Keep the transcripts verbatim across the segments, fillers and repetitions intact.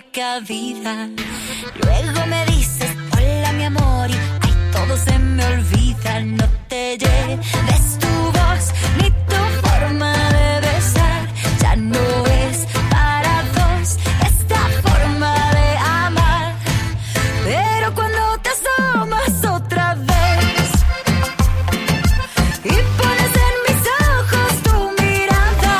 única vida. Luego me dices, hola mi amor, y ay, todo se me olvida. No te lleves tu voz ni tu forma de besar. Ya no es para dos esta forma de amar. Pero cuando te asomas otra vez y pones en mis ojos tu mirada,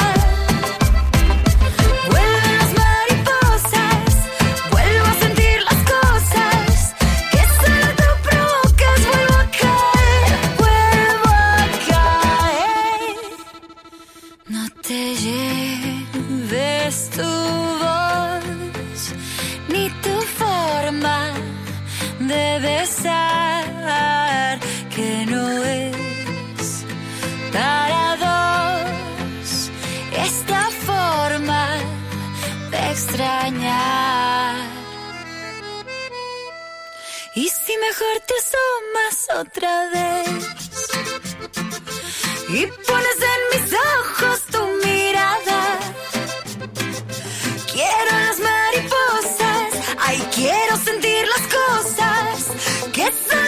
vuelven las mariposas, vuelvo a sentir las cosas que solo tú provocas. Vuelvo a caer, vuelvo a caer. No te lleves tu voz ni tu forma de besar, que no es para dos esta forma de extrañar. Y si mejor te asomas otra vez y pones en mis ojos tu mirada, quiero las mariposas, ay, quiero sentir las cosas que son